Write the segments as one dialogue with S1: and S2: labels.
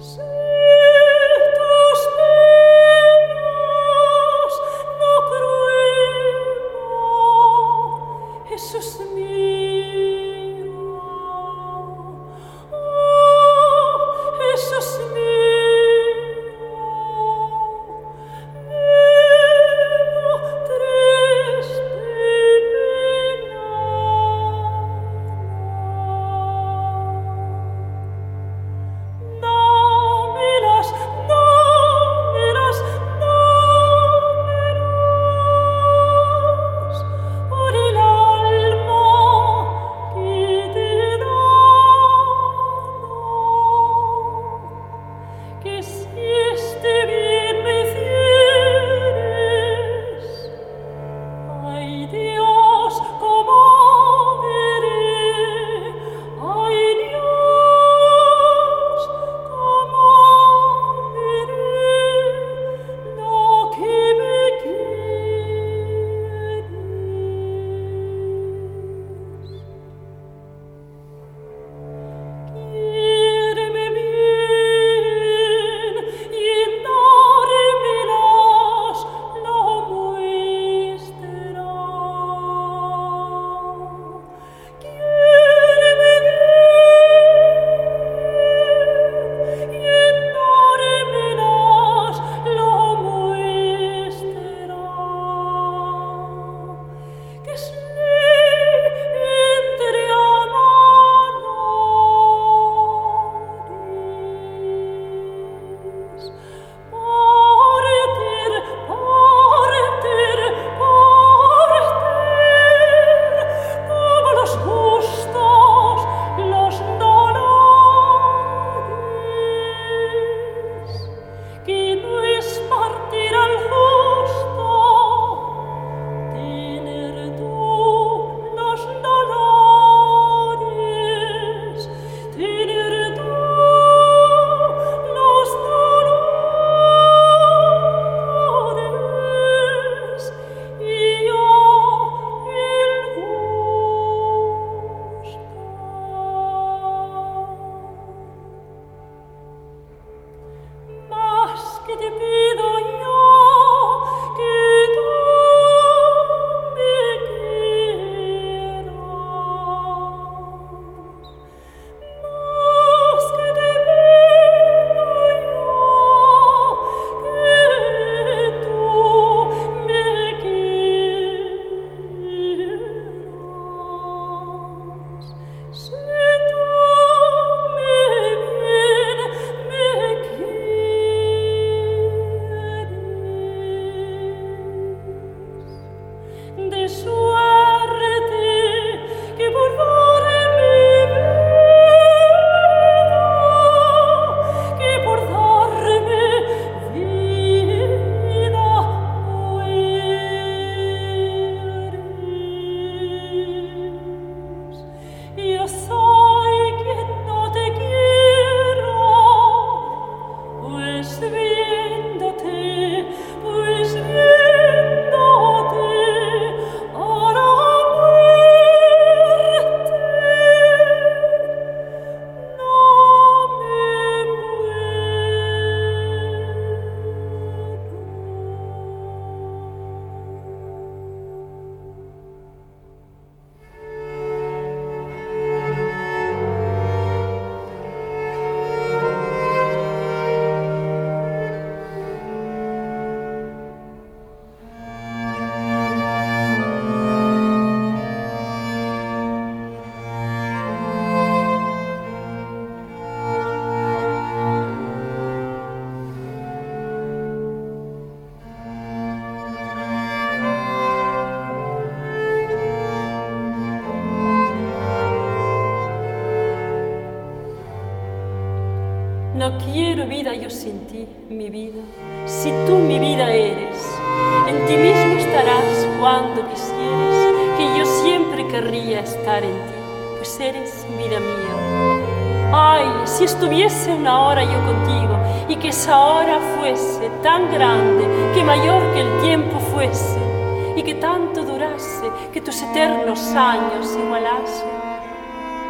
S1: No quiero vida yo sin ti, mi vida, si tú mi vida eres. En ti mismo estarás cuando quisieres, que yo siempre querría estar en ti, pues eres vida mía. Ay, si estuviese una hora yo contigo, y que esa hora fuese tan grande, que mayor que el tiempo fuese, y que tanto durase, que tus eternos años igualase.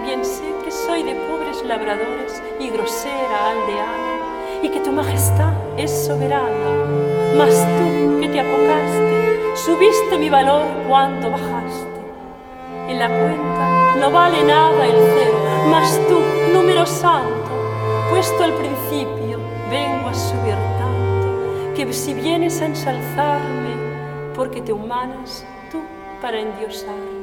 S1: bien sé que soy de pobres labradores y grosera aldeana, y que tu majestad es soberana, mas tú que te apocaste, subiste mi valor cuando bajaste. En la cuenta no vale nada el cero, mas tú, número santo, puesto al principio, vengo a subir tanto, que si vienes a ensalzarme, porque te humanas tú para endiosarme.